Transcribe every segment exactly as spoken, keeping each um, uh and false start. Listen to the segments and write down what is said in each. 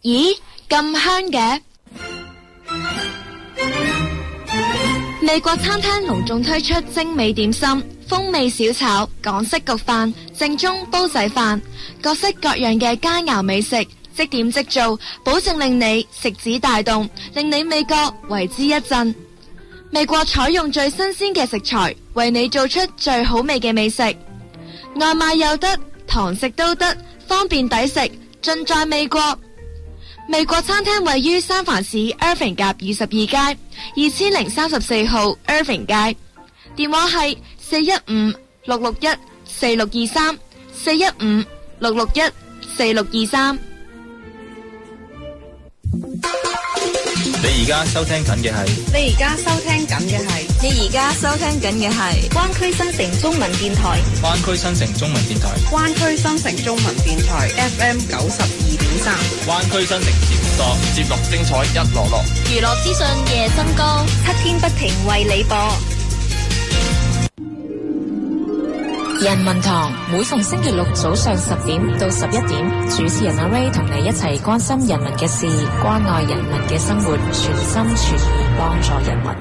咦，咁香嘅！美國餐廳隆重推出精美點心、風味小炒、港式焗飯、正宗煲仔飯，各式各樣嘅佳肴美食，即點即做，保證令你食指大動，令你味覺為之一振。美國採用最新鮮嘅食材，為你做出最好味嘅美食，外賣又得，堂食都得，方便抵食，盡在美國。美國餐廳位於三藩市 Irving 夾二十二街二千零三十四號 Irving 街，電話係四一五六六一四六二三四一五六六一四六二三。 你而家收聽緊嘅係， 你而家收聽緊嘅係， 你而家收聽緊嘅係灣區新城中文電台， 灣區新城中文電台， 灣區新城中文電台 F M 九十二點三， 灣區新城節目多，節目精彩一籮籮， 娛樂資訊夜新歌，七天不停為你播。人民堂每逢星期六早上十點到十一點，主持人阿 Ray 同你一齊關心人民嘅事，關愛人民嘅生活，全心全意幫助人民。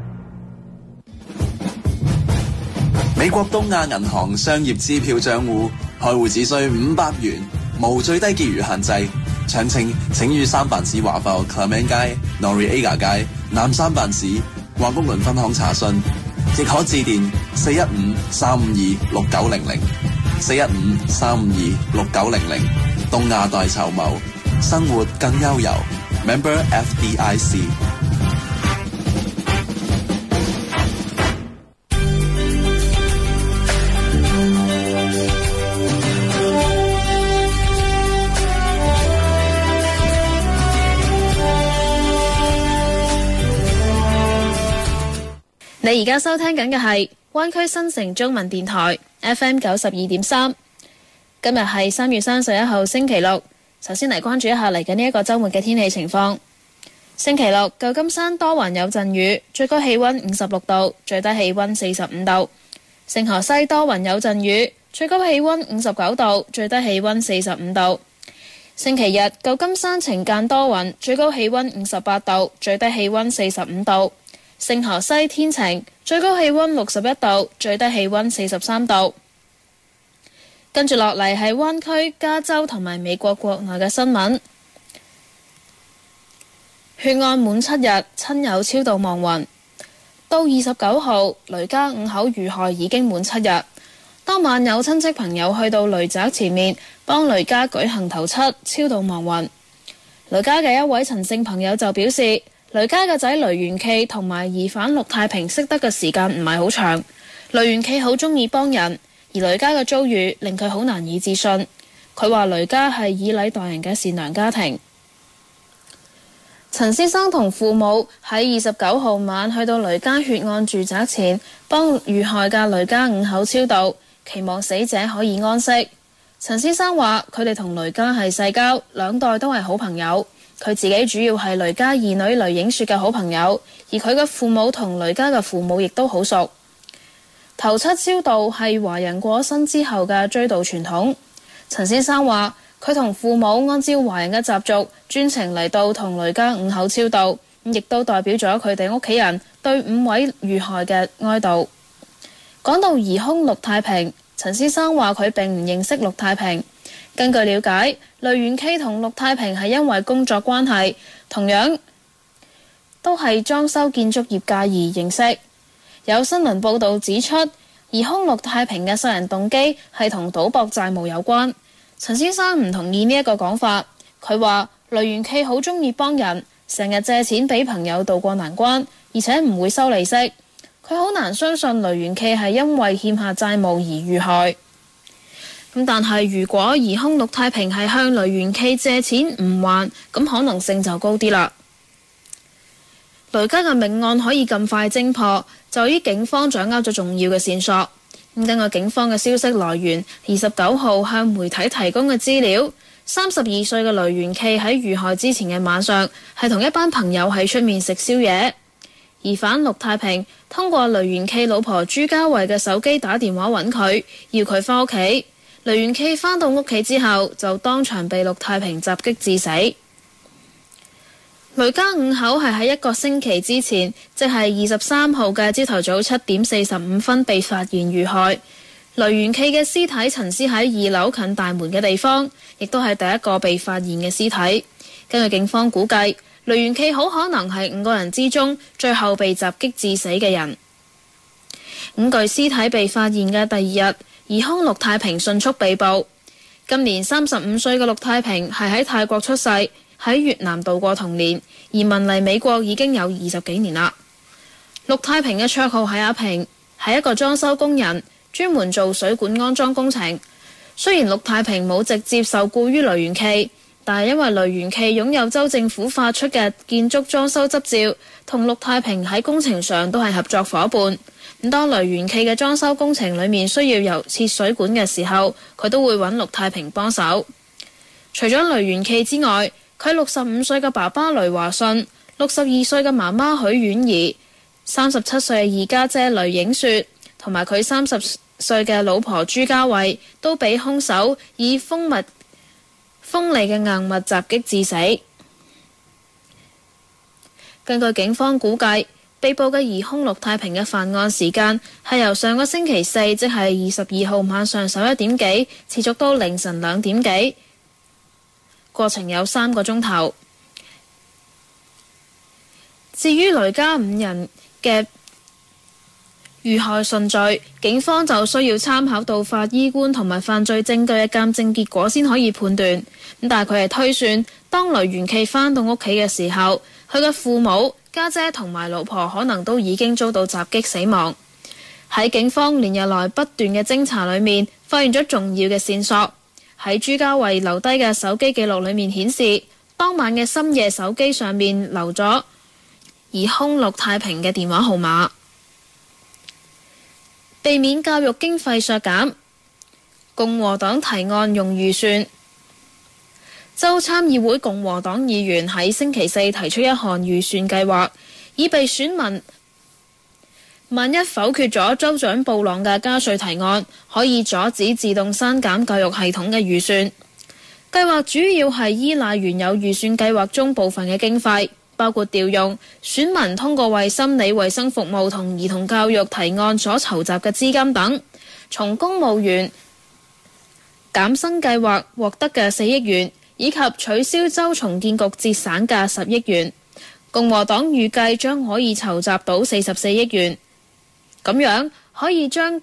美國東亞銀行商業支票賬戶開戶只需五百元，無最低結餘限制。詳情請於三藩市華埠 Clement 街、Noriega 街、南三藩市華福倫分行查詢。亦可致電四一五三五二六九零零，四一五三五二六九零零。東亞代籌謀，生活更悠遊。Member F D I C。 你而家收聽緊嘅係灣區新城中文電台 F M 九十二點三。今日係三月三十一號星期六。首先嚟關注一下嚟緊呢一個週末嘅天氣情況。星期六，舊金山多雲有陣雨，最高氣溫五十六度，最低氣溫四十五度。聖荷西多雲有陣雨，最高氣溫五十九度，最低氣溫四十五度。星期日，舊金山晴間多雲，最高氣溫五十八度，最低氣溫四十五度。聖荷西天晴，最高氣溫六十一度，最低氣溫四十三度。跟住落嚟係灣區、加州同埋美國國內嘅新聞。血案滿七日，親友超度亡魂。到二十九號，雷家五口遇害已經滿七日。當晚有親戚朋友去到雷宅前面幫雷家舉行頭七，超度亡魂。雷家嘅一位陳姓朋友就表示，雷家嘅仔雷元驥同埋疑犯陸太平識得嘅時間唔係好長。雷元驥好中意幫人，而雷家嘅遭遇令佢好難以置信。佢話雷家係以禮待人嘅善良家庭。陳先生同父母喺二十九號晚去到雷家血案住宅前，幫遇害嘅雷家五口超度，期望死者可以安息。陳先生話佢哋同雷家係世交，兩代都係好朋友。佢自己主要係雷家二女雷影雪嘅好朋友，而佢嘅父母同雷家嘅父母亦都好熟。頭七超度係華人過身之後嘅追悼傳統。陳先生話佢同父母按照華人嘅習俗，專程嚟到同雷家五口超度，亦都代表咗佢哋屋企人對五位遇害嘅哀悼。講到疑兇陸太平，陳先生話佢並唔認識陸太平。根據了解，雷元驥同陸太平係因為工作關係，同樣都係裝修建築業界而認識。有新聞報導指出，疑兇陸太平嘅殺人動機係同賭博債務有關。陳先生唔同意呢一個講法，佢話雷元驥好中意幫人，成日借錢俾朋友渡過難關，而且唔會收利息。佢好難相信雷元驥係因為欠下債務而遇害。咁但係如果疑兇陸太平係向雷元驥借錢唔還，咁可能性就高啲啦。雷家嘅命案可以咁快偵破，就於警方掌握咗重要嘅線索。咁根據警方嘅消息來源，二十九號向媒體提供嘅資料，三十二歲嘅雷元驥喺遇害之前嘅晚上係同一班朋友喺出面食宵夜。疑犯陸太平通過雷元驥老婆朱家慧嘅手機打電話揾佢，要佢返屋企。雷元驥返到屋企之後，就當場被陸太平襲擊致死。 雷家五口係喺一個星期之前，即係二十三號嘅朝頭早七點四十五分被發現遇害。雷元驥嘅屍體陳屍喺二樓近大門嘅地方，亦都係第一個被發現嘅屍體。根據警方估計，雷元驥好可能係五個人之中最後被襲擊致死嘅人。五具屍體被發現嘅第二日，疑兇陸太平迅速被捕。今年三十五歲嘅陸太平係喺泰國出世，喺越南度過童年，移民嚟美國已經有二十幾年啦。陸太平嘅綽號係阿平，係一個裝修工人，專門做水管安裝工程。雖然陸太平冇直接受僱於雷元驥，但係因為雷元驥擁有州政府發出嘅建築裝修執照，同陸太平喺工程上都係合作伙伴。咁當雷元驥嘅裝修工程裏面需要油切水管嘅時候，佢都會揾陸太平幫手。除咗雷元驥之外，佢六十五歲嘅爸爸雷華信、六十二歲嘅媽媽許婉儀、三十七歲嘅二家姐雷影雪，同埋佢三十歲嘅老婆朱家慧，都俾兇手以鋒物鋒利嘅硬物襲擊致死。根據警方估計，被捕嘅疑兇陸太平嘅犯案時間係由上個星期四，即係二十二號晚上十一點幾，持續到凌晨兩點幾，過程有三個鐘頭。至於雷家五人嘅遇害順序，警方就需要參考到法醫官同埋犯罪證據嘅鑑證結果先可以判斷。咁但係佢係推算，當雷元驥返到屋企嘅時候，佢嘅父母、家姐同埋老婆可能都已經遭到襲擊死亡。喺警方連日來不斷嘅偵查裏面，發現咗重要嘅線索。喺朱家慧留低嘅手機記錄裏面顯示，當晚嘅深夜手機上面留咗疑兇陸太平嘅電話號碼。避免教育經費削減，共和黨提案用預算。州參議會共和黨議員喺星期四提出一項預算計劃，以備選民萬一否決咗州長布朗嘅加稅提案，可以阻止自動刪減教育系統嘅預算。計劃主要係依賴原有預算計劃中部分嘅經費，包括調用選民通過為心理衛生服務同兒童教育提案所籌集嘅資金等，從公務員減薪計劃獲得嘅四億元，以及取消州重建局節省嘅十億元。共和黨預計將可以籌集到四十四億元，咁樣可以將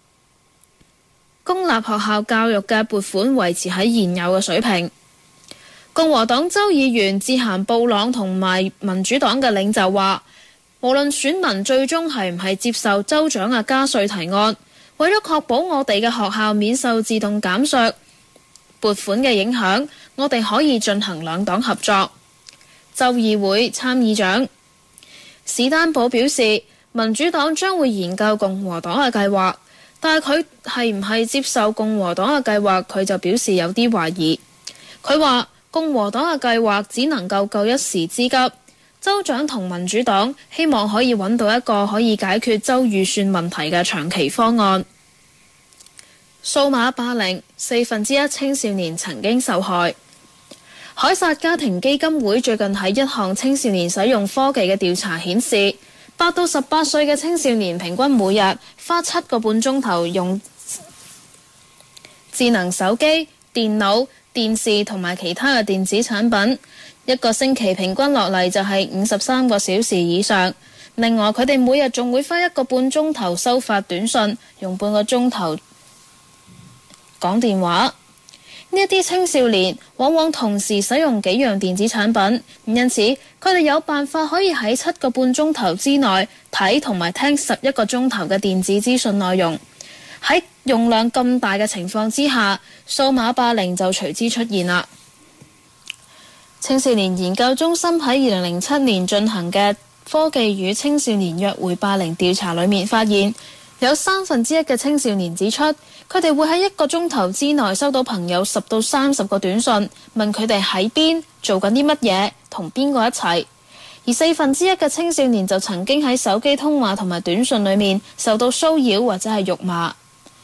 公立學校教育嘅撥款維持喺現有嘅水平。共和黨州議員致函布朗同埋民主黨嘅領袖話，無論選民最終係唔係接受州長嘅加稅提案，為咗確保我哋嘅學校免受自動減削撥款嘅影響，我哋可以進行兩黨合作。州議會參議長史丹堡表示，民主黨將會研究共和黨嘅計劃，但係佢係唔係接受共和黨嘅計劃，佢就表示有啲懷疑。佢話共和黨嘅計劃只能夠救一時之急，州長同民主黨希望可以揾到一個可以解決州預算問題嘅長期方案。數碼霸凌，四分之一青少年曾經受害。凱撒家庭基金會最近喺一項青少年使用科技嘅調查顯示，八到十八歲嘅青少年平均每日花七個半鐘頭用智能手機、電腦、電視同埋其他嘅電子產品，一個星期平均落嚟就係五十三個小時以上。另外，佢哋每日仲會花一個半鐘頭收發短信，用半個鐘頭講電話。呢一啲青少年往往同時使用幾樣電子產品，因此佢哋有辦法可以喺七個半鐘頭之內睇同埋聽十一個鐘頭嘅電子資訊內容。喺用量咁大嘅情況之下，數碼霸凌就隨之出現啦。青少年研究中心喺二零零七年進行嘅科技與青少年約會霸凌調查裏面發現，有三分之一嘅青少年指出，佢哋會喺一個鐘頭之內收到朋友十到三十個短信，問佢哋喺邊、做緊啲乜嘢、同邊個一齊。而四分之一嘅青少年就曾經喺手機通話同埋短信裏面受到騷擾或者係辱罵。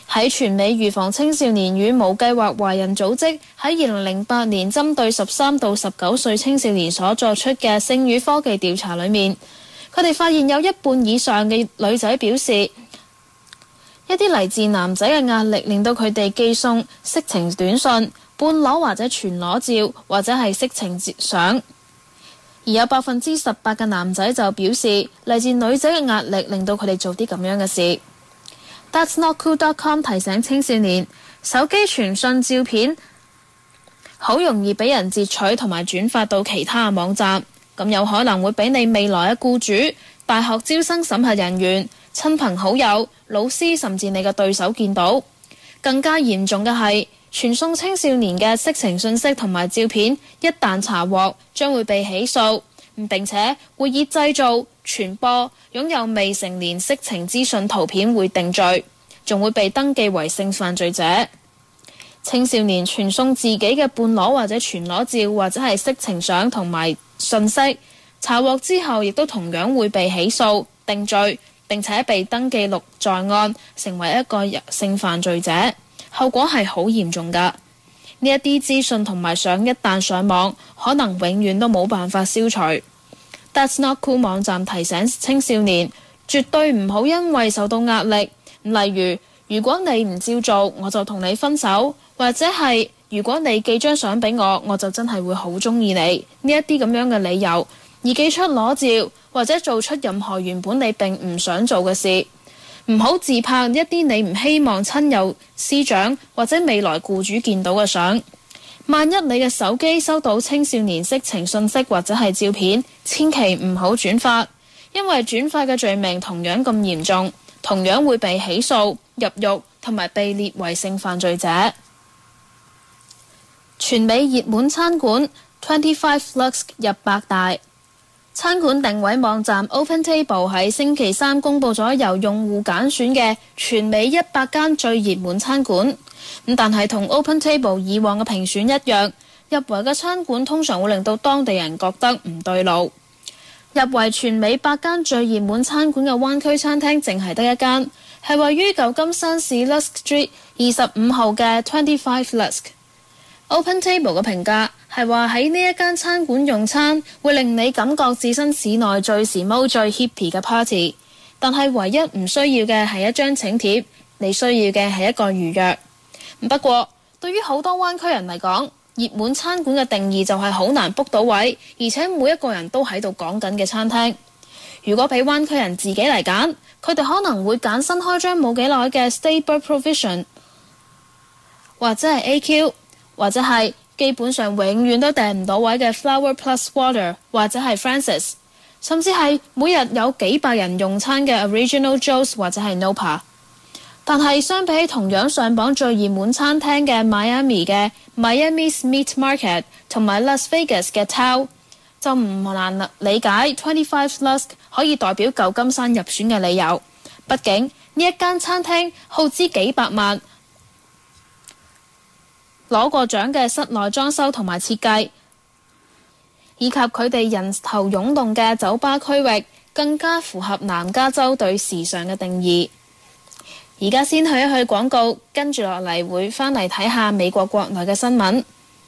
喺全美預防青少年與無計劃懷孕組織喺二零零八年針對十三到十九歲青少年所作出嘅性與科技調查裏面，佢哋發現有一半以上嘅女仔表示，一啲嚟自男仔嘅壓力令到佢哋寄送色情短信、半裸或者全裸照或者係色情相，而有百分之十八嘅男仔就表示嚟自女仔嘅壓力令到佢哋做啲咁樣嘅事。That's Not Cool dot com 提醒青少年，手機傳訊照片好容易俾人截取同埋轉發到其他網站，咁有可能會俾你未來嘅僱主、大學招生審核人員、親朋好友、老師甚至你嘅對手見到。更加嚴重嘅係，傳送青少年嘅色情信息同埋照片一旦查獲，將會被起訴，並且會以製造、傳播、擁有未成年色情資訊圖片會定罪，仲會被登記為性犯罪者。青少年傳送自己嘅半裸或者全裸照或者係色情相同埋信息，查獲之後亦都同樣會被起訴、定罪，並且被登記錄在案，成為一個性犯罪者，後果係好嚴重㗎。呢一啲資訊同埋相一旦上網，可能永遠都冇辦法消除。That's Not Cool 網站提醒青少年，絕對唔好因為受到壓力，例如如果你唔照做，我就同你分手，或者係如果你寄張相俾我，我就真係會好中意你，呢一啲咁樣嘅理由，而寄出裸照或者做出任何原本你並唔想做嘅事。唔好自拍一啲你唔希望親友、師長或者未來僱主見到嘅相。萬一你嘅手機收到青少年色情信息或者係照片，千祈唔好轉發，因為轉發嘅罪名同樣咁嚴重，同樣會被起訴、入獄同埋被列為性犯罪者。全美熱門餐館 twenty-five Lusk 入百大。餐館定位網站 OpenTable 喺星期三公佈咗由用戶揀選嘅全美一百間最熱門餐館。咁但係同 OpenTable 以往嘅評選一樣，入圍嘅餐館通常會令到當地人覺得唔對路。入圍全美百間最熱門餐館嘅灣區餐廳淨係得一間，係位於舊金山市 Lusk Street 二十五號嘅twenty-five Lusk。OpenTable 嘅評價係話喺呢一間餐館用餐會令你感覺置身市內最時髦最 hippie 嘅 party， 但係唯一唔需要嘅係一張請帖，你需要嘅係一個預約。不過對於好多灣區人嚟講，熱門餐館嘅定義就係好難 book 到位，而且每一個人都喺度講緊嘅餐廳。如果俾灣區人自己嚟揀，佢哋可能會揀新開張冇幾耐嘅 Staybird Provision 或者係 A Q，或者係基本上永遠都訂唔到位嘅 Flower Plus Water 或者係 Francis， 甚至係每日有幾百人用餐嘅 Original Joe's 或者係 Nopa。 但係相比起同樣上榜最熱門餐廳嘅 Miami 嘅 Miami's Meat Market 同埋 Las Vegas 嘅 Tao， 就唔難理解twenty-five Lusk 可以代表舊金山入選嘅理由。畢竟呢一間餐廳耗資幾百萬，攞過獎嘅室內裝修同埋設計，以及佢哋人頭湧動嘅酒吧區域，更加符合南加州對時尚嘅定義。而家先去一去廣告，跟住落嚟會返嚟睇下美國國內嘅新聞。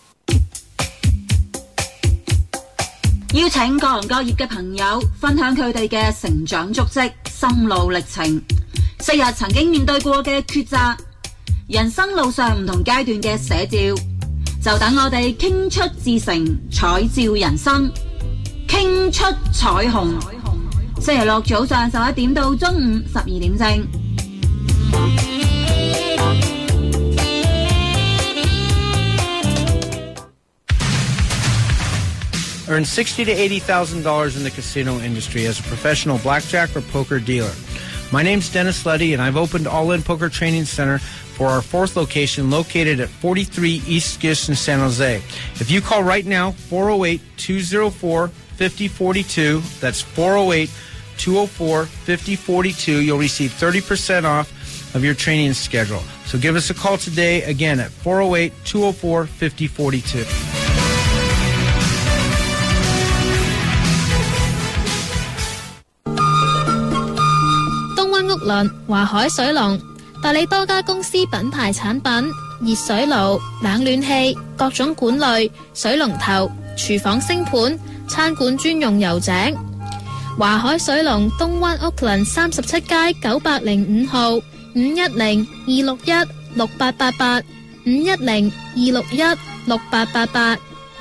邀請各行各業嘅朋友分享佢哋嘅成長足跡、心路歷程，昔日曾經面對過嘅抉擇，人生路上唔同階段嘅寫照，就等我哋傾出至誠，彩照人生，傾出彩虹。星期六早上十一點到中午十二點正。 Earn sixty to eighty thousand dollars in the casino industry as a professional blackjack or poker dealer. My name's Dennis Leddy, and I've opened All In Poker Training Center for our fourth location located at forty-three East Gist in San Jose. If you call right now, four oh eight, two oh four, five oh four two, that's four oh eight, two oh four, five oh four two, you'll receive thirty percent off of your training schedule. So give us a call today, again, at four oh eight, two oh four, five oh four two. 東灣屋崙、華海水龍、 代理多家公司品牌產品，熱水爐、冷暖氣、各種管類、水龍頭、廚房星盤、餐館專用油井。華海水龍東灣 Oakland 三十七街九百零五號，五一零二六一六八八八，五一零二六一六八八八。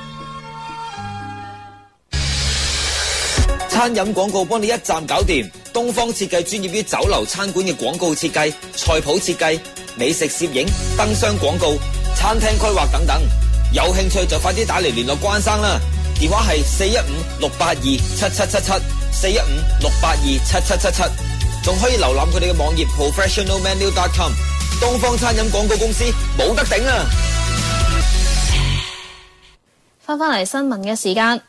餐飲廣告幫你一站搞掂，東方設計專業於酒樓餐館嘅廣告設計、菜譜設計、美食攝影、燈箱廣告、餐廳規劃等等。有興趣就快啲打嚟聯絡關生啦，電話係四一五六八二七七七七，四一五六八二七七七七，仲可以瀏覽佢哋嘅網頁 professional menu dot com。東方餐飲廣告公司冇得頂啊！ 翻返嚟新聞嘅時間。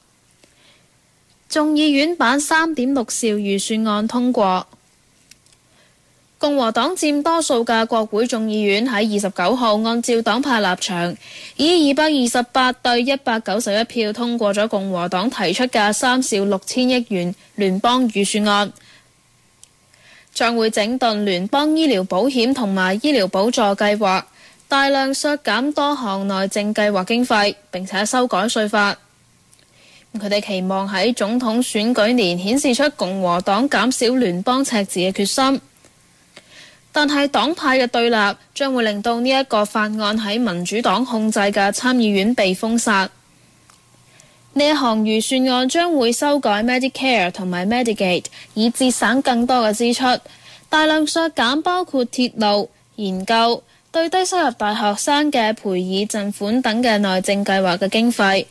眾議院版三點六兆預算案通過，共和黨佔多數嘅國會眾議院喺二十九號按照黨派立場，以二百二十八對一百九十一票通過咗共和黨提出嘅三兆六千億元聯邦預算案，將會整頓聯邦醫療保險同埋醫療補助計劃，大量削減多項內政計劃經費，並且修改稅法。佢哋期望喺總統選舉年顯示出共和黨減少聯邦赤字嘅決心，但係黨派嘅對立將會令到呢一個法案喺民主黨控制嘅參議院被封殺。呢一項預算案將會修改 Medicare 同埋 Medicaid， 以節省更多嘅支出，大量削減包括鐵路、研究、對低收入大學生嘅培爾贈款等嘅內政計劃嘅經費。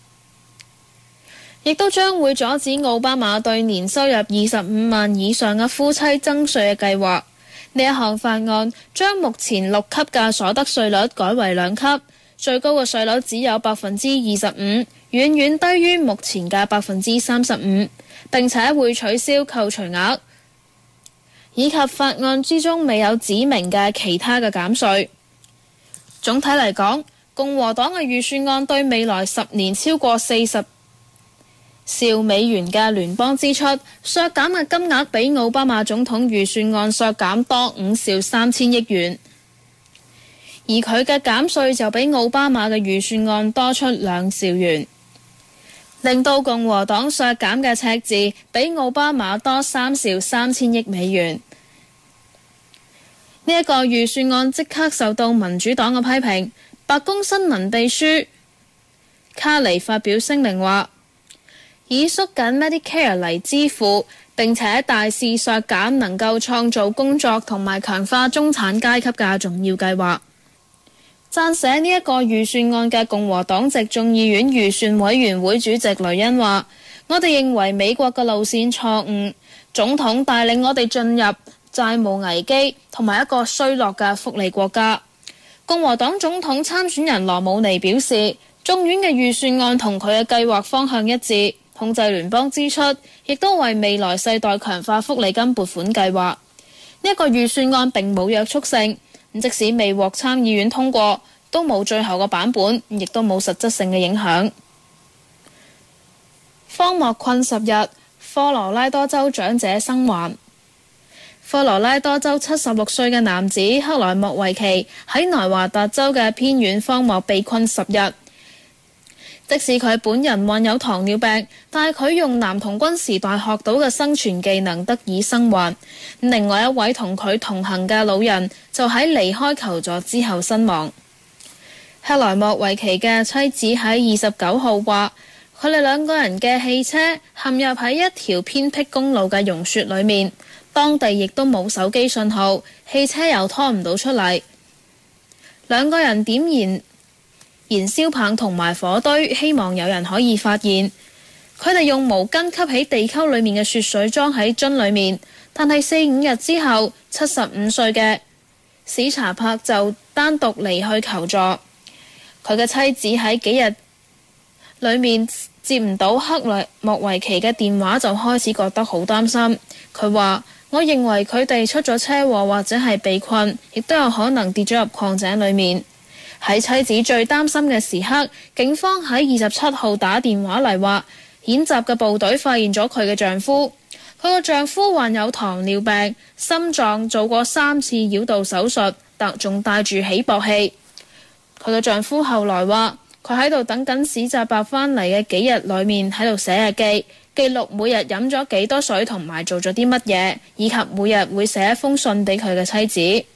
亦都將會阻止奧巴馬對年收入二十五萬以上嘅夫妻增稅嘅計劃。呢一項法案將目前六級嘅所得稅率改為兩級，最高嘅稅率只有百分之二十五，遠遠低於目前嘅百分之三十五。並且會取消扣除額，以及法案之中未有指明嘅其他嘅減稅。總體嚟講，共和黨嘅預算案對未來十年超過四十兆美元嘅聯邦支出，削減嘅金額比奧巴馬總統預算案削減多五兆三千億元，而佢嘅減稅就比奧巴馬嘅預算案多出兩兆元，令到共和黨削減嘅赤字比奧巴馬多三兆三千億美元。呢、這、一個預算案即刻受到民主黨嘅批評。白宮新聞秘書卡尼發表聲明話，以縮緊 Medicare 嚟支付，並且大肆削減能夠創造工作同埋強化中產階級嘅重要計劃。撰寫呢一個預算案嘅共和黨籍眾議院預算委員會主席雷恩話，我哋認為美國嘅路線錯誤，總統帶領我哋進入債務危機同埋一個衰落嘅福利國家。共和黨總統參選人羅姆尼表示，眾院嘅預算案同佢嘅計劃方向一致，控制聯邦支出，亦都為未來世代強化福利金撥款計劃。呢、這、一個預算案並冇約束性，即使未獲參議院通過，都冇最後嘅版本，亦都冇實質性嘅影響。荒漠困十日，科羅拉多州長者生還。科羅拉多州七十六歲嘅男子克萊莫維奇喺內華達州嘅偏遠荒漠被困十日。即使佢本人患有糖尿病，但係佢用男童軍時代學到嘅生存技能得以生還。另外一位同佢同行嘅老人就喺離開求助之後身亡。克萊莫維奇嘅妻子喺二十九號話，佢哋兩個人嘅汽車陷入喺一條偏僻公路嘅融雪裏面，當地亦都冇手機信號，汽車又拖唔到出嚟。兩個人點燃燃燒棒同埋火堆，希望有人可以發現。佢哋用毛巾吸起地溝裏面嘅雪水，裝喺樽裏面。但係四五日之後，七十五歲嘅史查柏就單獨離去求助。佢嘅妻子喺幾日裏面接唔到克萊莫維奇嘅電話，就開始覺得好擔心。佢話：我認為佢哋出咗車禍或者係被困，亦都有可能跌咗入礦井裏面。喺妻子最擔心嘅時刻，警方喺二十七號打電話嚟話，演習嘅部隊發現咗佢嘅丈夫。 佢個丈夫患有糖尿病，心臟做過三次繞道手術，但仲帶住起搏器。佢個丈夫後來話，佢喺度等緊史澤伯返嚟嘅幾日裏面喺度寫日記，記錄每日飲咗幾多水同埋做咗啲乜嘢，以及每日會寫一封信俾佢嘅妻子。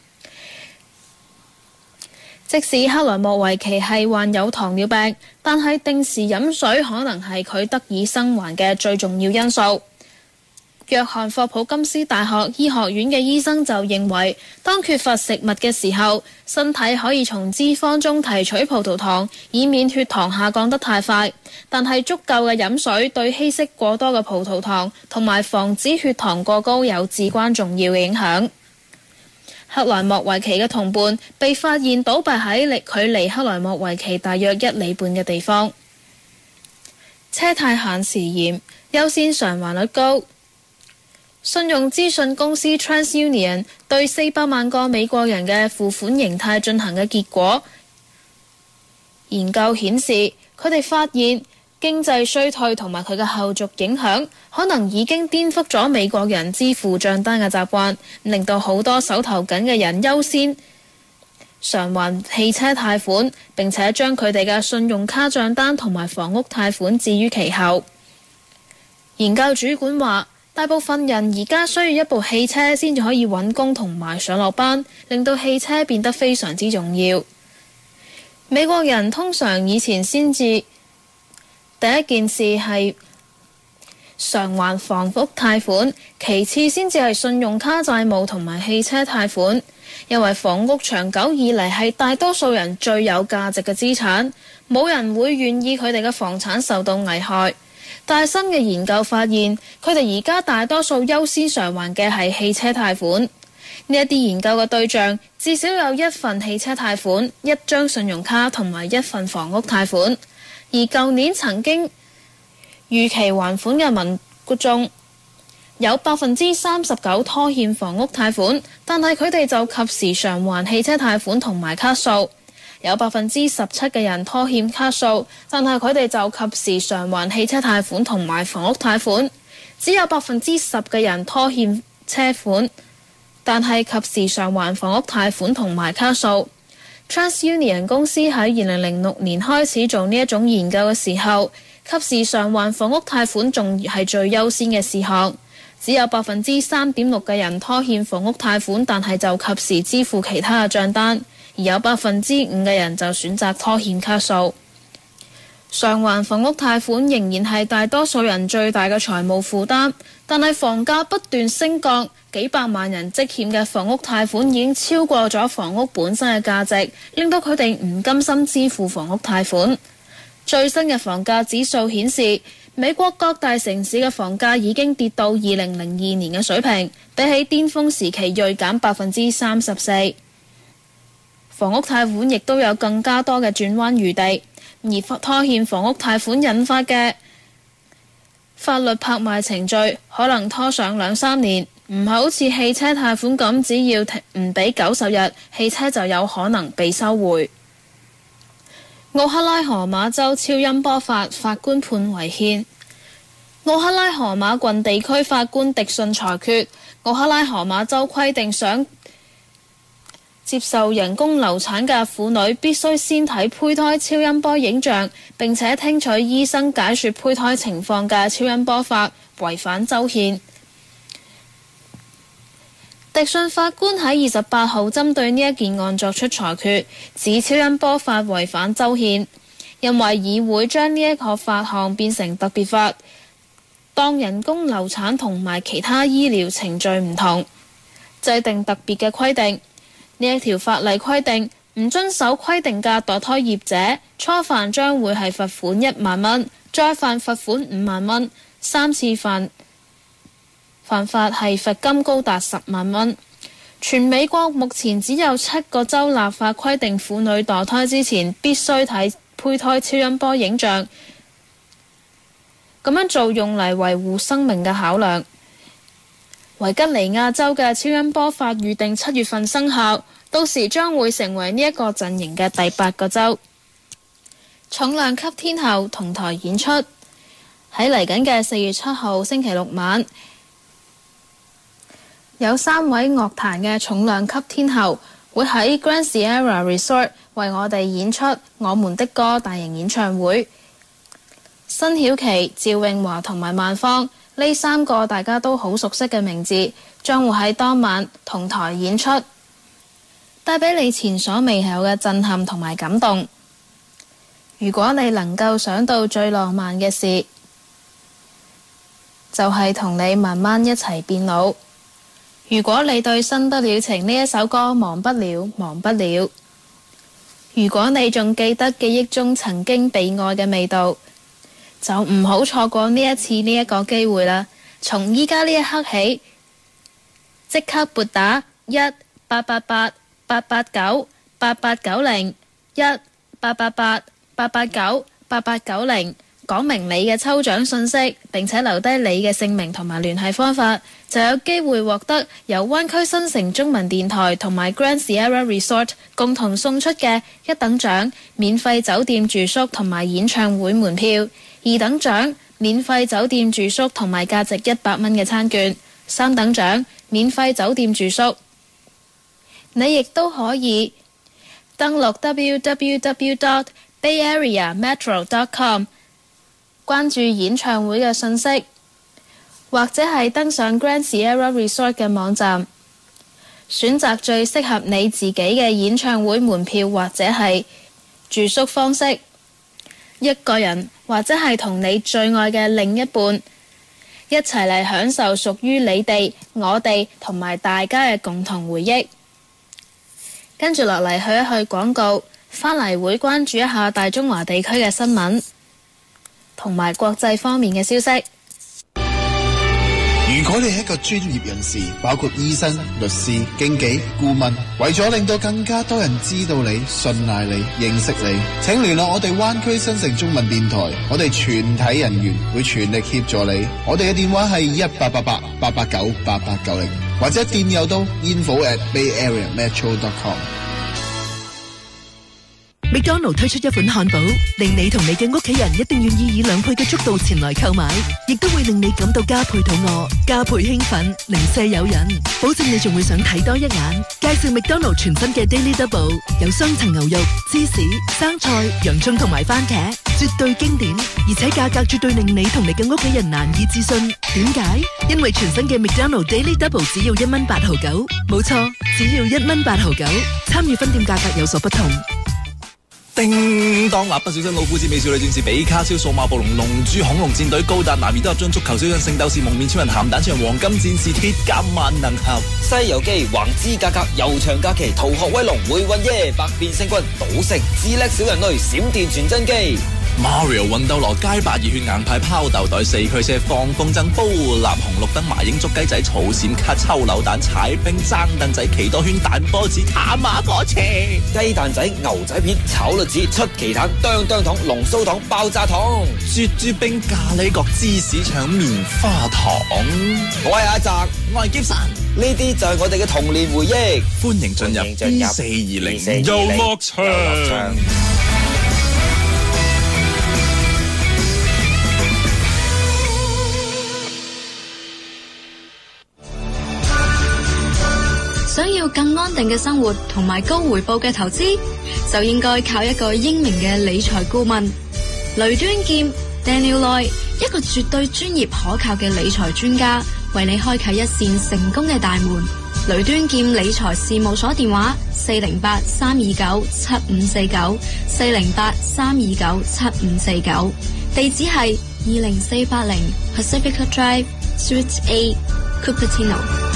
即使克萊莫維奇係患有糖尿病，但係定時飲水可能係佢得以生還嘅最重要因素。約翰霍普金斯大學醫學院嘅醫生就認為，當缺乏食物嘅時候，身體可以從脂肪中提取葡萄糖，以免血糖下降得太快。但係足夠嘅飲水對稀釋過多嘅葡萄糖同埋防止血糖過高有至關重要嘅影響。克萊莫維奇嘅同伴被發現倒斃喺離距離克萊莫維奇大約一里半嘅地方。車貸限時嚴，優先償還率高。信用資訊公司 TransUnion 對四百萬個美國人嘅付款形態進行嘅結果研究顯示，佢哋發現經濟衰退同埋佢嘅後續影響，可能已經顛覆咗美國人支付帳單嘅習慣，令到好多手頭緊嘅人優先償還汽車貸款，並且將佢哋嘅信用卡帳單同埋房屋貸款置於其後。研究主管話，大部分人而家需要一部汽車先至可以揾工同埋上落班，令到汽車變得非常之重要。美國人通常以前先至第一件事係償還房屋貸款，其次先至係信用卡債務同埋汽車貸款，因為房屋長久以嚟係大多數人最有價值嘅資產，冇人會願意佢哋嘅房產受到危害。但係新嘅研究發現，佢哋而家大多數優先償還嘅係汽車貸款。呢一啲研究嘅對象至少有一份汽車貸款、一張信用卡同埋一份房屋貸款。而舊年曾經逾期還款嘅民眾有百分之三十九拖欠房屋貸款，但係佢哋就及時償還汽車貸款同埋卡數。有百分之十七嘅人拖欠卡數，但係佢哋就及時償還汽車貸款同埋房屋貸款。只有百分之十嘅人拖欠車款，但係及時償還房屋貸款同埋卡數。TransUnion 公司喺二零零六年開始做呢一種研究嘅時候，及時償還房屋貸款仲係最優先嘅事項。只有百分之三點六嘅人拖欠房屋貸款，但係就及時支付其他嘅帳單。而有百分之五嘅人就選擇拖欠卡數。償還房屋貸款仍然係大多數人最大嘅財務負擔，但係房價不斷升降，幾百萬人積欠嘅房屋貸款已經超過咗房屋本身嘅價值，令到佢哋唔甘心支付房屋貸款。最新嘅房價指數顯示，美國各大城市嘅房價已經跌到二零零二年嘅水平，比起巔峰時期銳減百分之三十四。房屋貸款亦都有更加多嘅轉彎餘地，而拖欠房屋貸款引發嘅法律拍賣程序可能拖上兩三年，唔係好似汽車貸款咁，只要唔俾九十日，汽車就有可能被收回。奧克拉荷馬州超音波法法官判違憲。奧克拉荷馬郡地區法官迪信裁決，奧克拉荷馬州規定想接受人工流產嘅婦女必須先睇胚胎超音波影像，並且聽取醫生解說胚胎情況嘅超音波法違反州憲。迪信法官喺二十八號針對呢一件案作出裁決，指超音波法違反州憲，因為議會將呢一個法項變成特別法，當人工流產同埋其他醫療程序唔同，制定特別嘅規定。呢一條法例規定，唔遵守規定嘅墮胎業者，初犯將會係罰款一萬蚊，再犯罰款五萬蚊，三次犯犯法係罰金高達十萬蚊。全美國目前只有七個州立法規定婦女墮胎之前必須睇胚胎超音波影像，咁樣做用嚟維護生命嘅考量。維吉尼亞州嘅超音波法預定七月份生效，到時將會成為呢一個陣營嘅第八個州。重量級天后同台演出，喺嚟緊嘅四月七號星期六晚， 有三位樂壇嘅重量級天后會喺 Grand Sierra Resort 為我哋演出《我們的歌》大型演唱會。辛曉琪、趙詠華同埋萬芳呢三個大家都好熟悉嘅名字，將會喺當晚同台演出，帶俾你前所未有嘅震撼同埋感動。如果你能夠想到最浪漫嘅事，就係同你慢慢一齊變老。如果你對新不了情呢一首歌忘不了忘不了，如果你仲記得記憶中曾經被愛嘅味道，就唔好錯過呢一次呢一個機會啦。從依家呢一刻起，即刻撥打一八八八八八九八八九零一八八八八八九八八九零，講明你嘅抽獎信息，並且留低你嘅姓名同埋聯繫方法，就有機會獲得由灣區新城中文電台同埋 Grand Sierra Resort 共同送出嘅一等獎免費酒店住宿同埋演唱會門票，二等獎免費酒店住宿同埋價值一百蚊嘅餐券，三等獎免費酒店住宿。你亦都可以登錄 w w w dot bay area metro dot com 關注演唱會嘅信息，或者係登上 Grand Sierra Resort 嘅網站，選擇最適合你自己嘅演唱會門票或者係住宿方式，一個人或者係同你最愛嘅另一半一齊嚟享受屬於你哋、我哋同埋大家嘅共同回憶。跟住落嚟去一去廣告，返嚟會關注一下大中華地區嘅新聞同埋國際方面嘅消息。 如果你係一個專業人士，包括醫生、律師、經紀、顧問，為咗令到更加多人知道你、信賴你、認識你，請聯絡我哋灣區新城中文電台，我哋全體人員會全力協助你。我哋嘅電話係一八八八八八九八八九零，或者電郵到 info at bay area metro dot com。 麥當勞推出一款漢堡，令你同你嘅屋企人一定願意以兩倍嘅速度前來購買，亦都會令你感到加倍肚餓、加倍興奮、零舍誘人，保證你仲會想睇多一眼。介紹麥當勞全新嘅 Daily Double， 有雙層牛肉、芝士、生菜、洋葱同埋番茄，絕對經典，而且價格絕對令你同你嘅屋企人難以置信。點解？因為全新嘅麥當勞 Daily Double 只要一蚊八毫九，冇錯，只要一蚊八毫九。參與分店價格有所不同。 叮當蠟筆小新、老夫子、美少女戰士、比卡超、數碼暴龍、龍珠、恐龍戰隊、高達、南面都入樽、足球小將、聖鬥士、蒙面超人、鹹蛋超人、黃金戰士、鐵甲萬能俠、 西遊記、橫枝格格、悠長假期、逃學威龍、回魂夜、百變星君、賭聖、智叻小人類、閃電傳真機。 Mario 魂斗羅、街霸熱血硬派、拋豆袋、四驅車、放風箏、煲立紅綠燈、麻鷹捉雞仔、草閃卡、抽扭蛋、踩冰、爭凳仔、奇多圈、彈波子、塔馬哥車、 雞蛋仔、牛仔片、炒栗子、出奇蛋、當當糖、龍鬚糖、爆炸糖、 雪珠冰、咖喱角、芝士腸、棉花糖。 我係阿澤， 我係 Gibson， 呢啲就係我哋嘅童年回憶。 歡迎進入 B 四二零遊樂場。 想要更安定嘅生活同埋高回報嘅投資，就應該靠一個英明嘅理財顧問雷端劍 Daniel Loy， 一個絕對專業可靠嘅理財專家，為你開啟一扇成功嘅大門。雷端劍理財事務所電話：四零八三二九七五四九，四零八三二九七五四九，地址係二零四八零 Pacifica Drive Suite A Cupertino。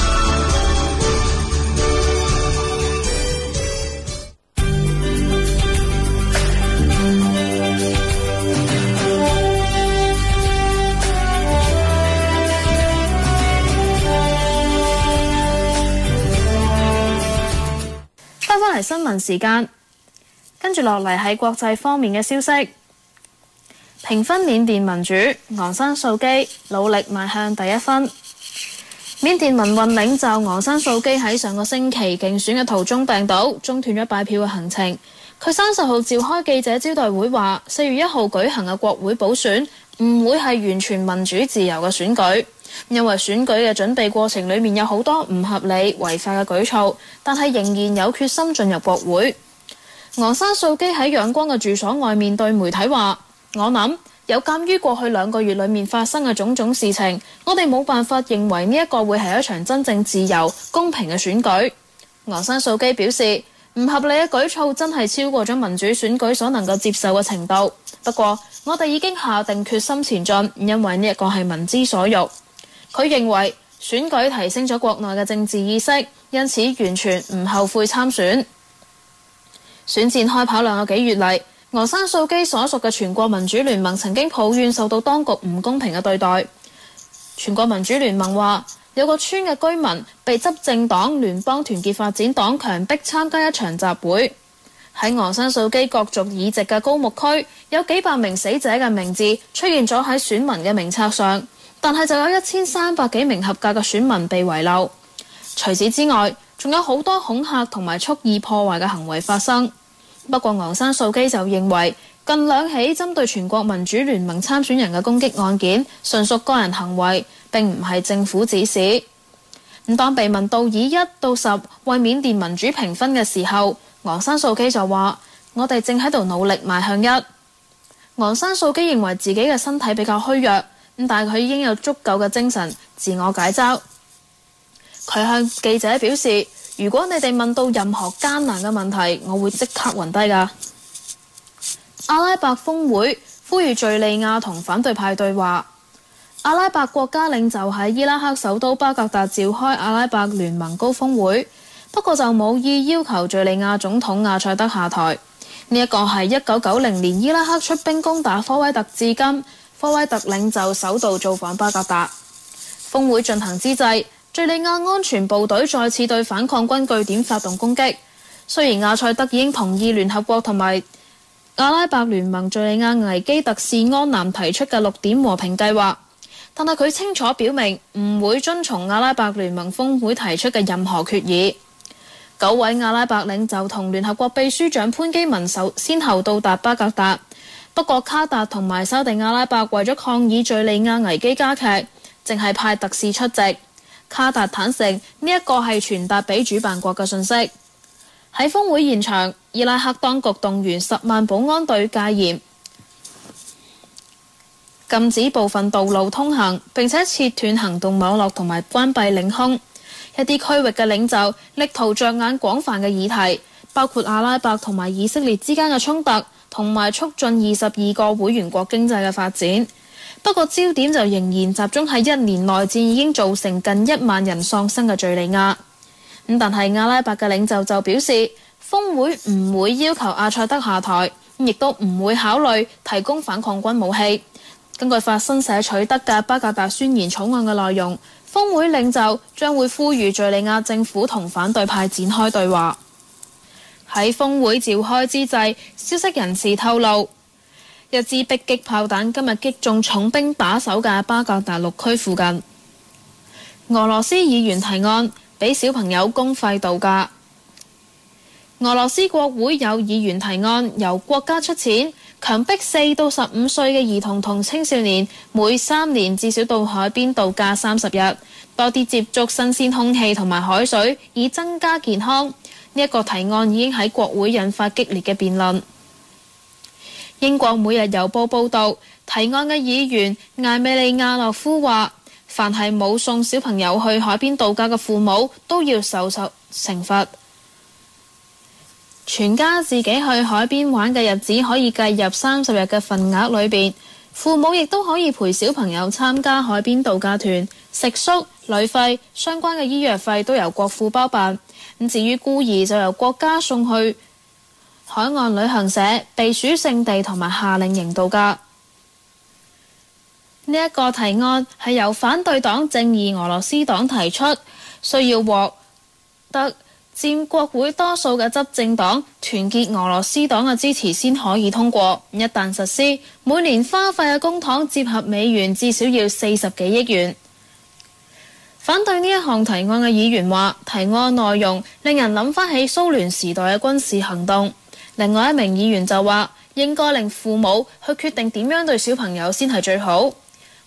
翻嚟新聞時間，跟住落嚟係國際方面嘅消息。平分緬甸民主，昂山素基努力邁向第一分。緬甸民運領袖昂山素基喺上個星期競選嘅途中病倒，中斷咗拜票嘅行程。佢三十號召開記者招待會話，四月一號舉行嘅國會補選唔會係完全民主自由嘅選舉。 因為選舉嘅準備過程裡面有好多唔合理違法嘅舉措，但係仍然有決心進入國會。昂山素基喺仰光嘅住所外面對媒體話：我諗有鑑於過去兩個月裡面發生嘅種種事情，我哋冇辦法認為呢一個會係一場真正自由、公平嘅選舉。昂山素基表示，唔合理嘅舉措真係超過咗民主選舉所能夠接受嘅程度。不過，我哋已經下定決心前進，因為呢一個係民之所欲。佢認為選舉提升咗國內嘅政治意識，因此完全唔後悔參選。選戰開跑兩個幾月嚟，昂山素基所屬嘅全國民主聯盟曾經抱怨受到當局唔公平嘅對待。全國民主聯盟話，有個村嘅居民被執政黨聯邦團結發展黨強迫參加一場集會。喺昂山素基角逐議席嘅高木區，有幾百名死者嘅名字出現咗喺選民嘅名冊上，但係就有一千三百幾名合格嘅選民被遺漏。除此之外，仲有好多恐嚇同埋蓄意破壞嘅行為發生。不過昂山素基就認為，近兩起針對全國民主聯盟參選人嘅攻擊案件純屬個人行為，並唔係政府指使。咁當被問到以一到十為緬甸民主評分嘅時候，昂山素基就話：我哋正喺度努力邁向一。昂山素基認為自己嘅身體比較虛弱，咁但係佢已經有足夠嘅精神自我解嘲。佢向記者表示：如果你哋問到任何艱難嘅問題，我會即刻暈低㗎。阿拉伯峰會呼籲敘利亞同反對派對話。阿拉伯國家領袖喺伊拉克首都巴格達召開阿拉伯聯盟高峰會，不過就冇意要求敘利亞總統阿塞德下台。呢一個係一九九零年伊拉克出兵攻打科威特至今，科威特領袖首度造訪巴格達。峰會進行之際，敘利亞安全部隊再次對反抗軍據點發動攻擊。雖然阿塞德已經同意聯合國同埋阿拉伯聯盟敘利亞危機特使安南提出嘅六點和平計劃，但係佢清楚表明唔會遵從阿拉伯聯盟峰會提出嘅任何決議。九位阿拉伯領袖同聯合國秘書長潘基文首先後到達巴格達，不過卡達同埋沙地阿拉伯為咗抗議敘利亞危機加劇，淨係派特使出席。卡達坦承呢一個係傳達俾主辦國嘅信息。喺峰會現場，伊拉克當局動員十萬保安隊戒嚴，禁止部分道路通行，並且切斷行動網絡同埋關閉領空。一啲區域嘅領袖力圖着眼廣泛嘅議題，包括阿拉伯同埋以色列之間嘅衝突，同埋促進二十二個會員國經濟嘅發展。不過焦點就仍然集中喺一年內戰已經造成近一萬人喪生嘅敘利亞。咁但係阿拉伯嘅領袖就表示，峰會唔會要求阿塞德下台，亦都唔會考慮提供反抗軍武器。根據法新社取得嘅巴格達宣言草案嘅內容，峰會領袖將會呼籲敘利亞政府同反對派展開對話。喺峰會召開之際，消息人士透露，一支迫擊炮彈今日擊中重兵把守嘅巴格達六區附近。俄羅斯議員提案俾小朋友公費度假。俄羅斯國會有議員提案，由國家出錢，強迫四到十五歲嘅兒童同青少年每三年至少到海邊度假三十日，多啲接觸新鮮空氣同埋海水，以增加健康。呢一個提案已經喺國會引發激烈嘅辯論。英國每日郵報報導，提案嘅議員艾美利亞諾夫話，凡係冇送小朋友去海邊度假嘅父母都要受受懲罰。全家自己去海邊玩嘅日子可以計入三十日嘅份額裏邊，父母亦都可以陪小朋友參加海邊度假團，食宿、旅費、相關嘅醫藥費都由國庫包辦。咁至於孤兒就由國家送去海岸旅行社、避暑勝地同埋夏令營度假。呢一個提案係由反對黨正義俄羅斯黨提出，需要獲得佔國會多數嘅執政黨團結俄羅斯黨嘅支持先可以通過。一旦實施，每年花費嘅公帑折合美元至少要四十幾億元。反對呢一項提案嘅議員話，提案內容令人諗翻起蘇聯時代嘅軍事行動。另外一名議員就話，應該令父母去決定點樣對小朋友先係最好。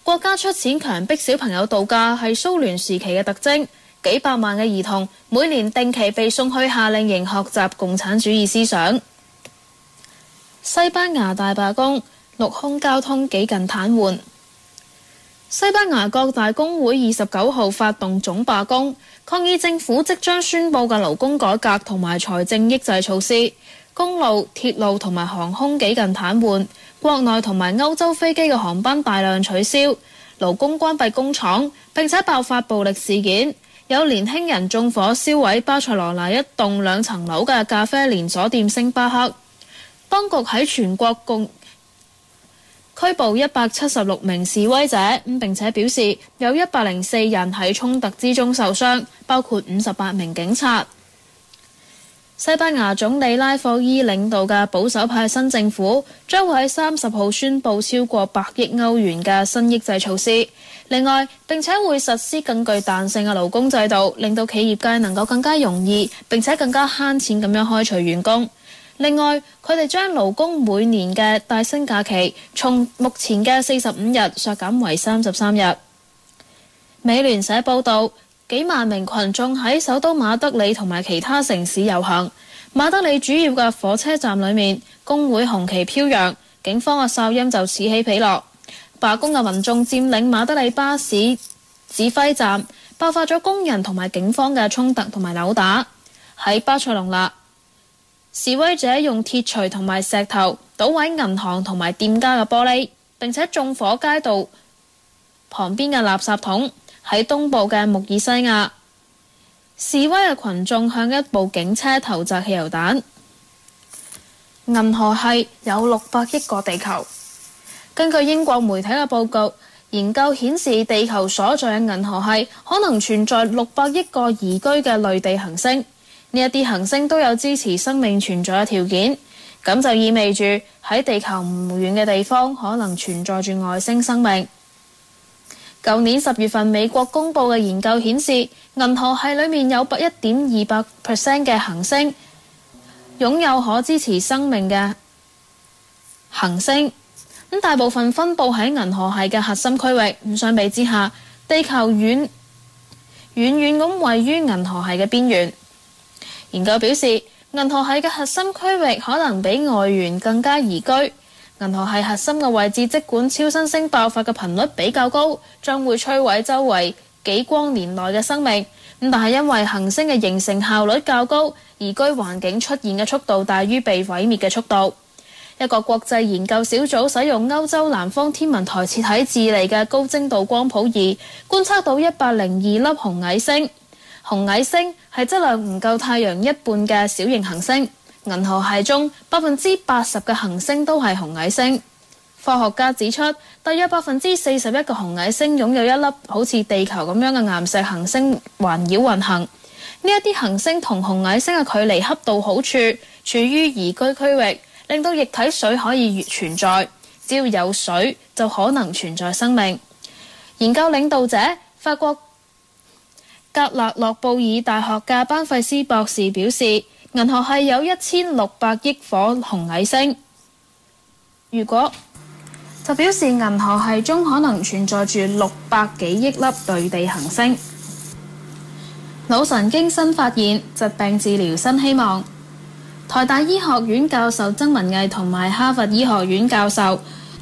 國家出錢強迫小朋友度假係蘇聯時期嘅特徵，幾百萬嘅兒童每年定期被送去夏令營學習共產主義思想。西班牙大罷工，陸空交通幾近癱瘓。西班牙各大工會二十九號發動總罷工，抗議政府即將宣布嘅勞工改革同埋財政抑制措施。公路、鐵路同埋航空幾近癱瘓，國內同埋歐洲飛機嘅航班大量取消，勞工關閉工廠，並且爆發暴力事件，有年輕人縱火燒毀巴塞羅那一棟兩層樓嘅咖啡連鎖店星巴克。當局喺全國共拘捕一百七十六名示威者，並且表示有一百零四人喺衝突之中受傷，包括五十八名警察。西班牙總理拉霍伊領導嘅保守派新政府將會喺三十號宣布超過百億歐元嘅新抑制措施，另外並且會實施更具彈性嘅勞工制度，令到企業界能夠更加容易並且更加慳錢咁樣開除員工。另外，佢哋將勞工每年嘅帶薪假期從目前嘅四十五日削減為三十三日。美聯社報道，幾萬名群眾喺首都馬德里同埋其他城市遊行。馬德里主要嘅火車站裏面，工會紅旗飄揚，警方嘅哨音就此起彼落。罷工嘅民眾佔領馬德里巴士指揮站，爆發咗工人同埋警方嘅衝突同埋扭打。喺巴塞隆納，示威者用鐵錘同埋石頭搗毀銀行同埋店家嘅玻璃，並且縱火街道旁邊嘅垃圾桶。喺東部嘅穆爾西亞，示威嘅群眾向一部警車投擲汽油彈。銀河系有六百億個地球。根據英國媒體嘅報告，研究顯示地球所在嘅銀河系可能存在六百億個宜居嘅類地行星。呢一啲行星都有支持生命存在嘅條件，咁就意味住喺地球唔遠嘅地方可能存在住外星生命。舊年十月份，美國公佈嘅研究顯示，銀河系裏面有百一點二百 percent 嘅行星擁有可支持生命嘅行星，咁大部分分佈喺銀河系嘅核心區域。咁相比之下，地球遠遠遠咁位於銀河系嘅邊緣。研究表示，銀河系嘅核心區域可能比外緣更加宜居。銀河系核心嘅位置，即管超新星爆發嘅頻率比較高，將會摧毀周圍幾光年內嘅生命。咁但係因為行星嘅形成效率較高，宜居環境出現嘅速度大於被毀滅嘅速度。一個國際研究小組使用歐洲南方天文台設喺智利嘅高精度光譜儀，觀測到一百零二粒紅矮星。紅矮星係質量唔夠太陽一半嘅小型行星。銀河系中百分之八十嘅行星都係紅矮星。科學家指出，大約百分之四十一嘅紅矮星擁有一粒好似地球咁樣嘅岩石行星環繞運行。呢一啲行星同紅矮星嘅距離恰到好處，處於宜居區域，令到液體水可以存在。只要有水，就可能存在生命。研究領導者法國格勒諾布爾大學嘅班費斯博士表示，銀河系有一千六百億顆紅矮星，如果就表示銀河系中可能存在住六百幾億粒對地行星。腦神經新發現，疾病治療新希望。台大醫學院教授曾文毅同埋哈佛醫學院教授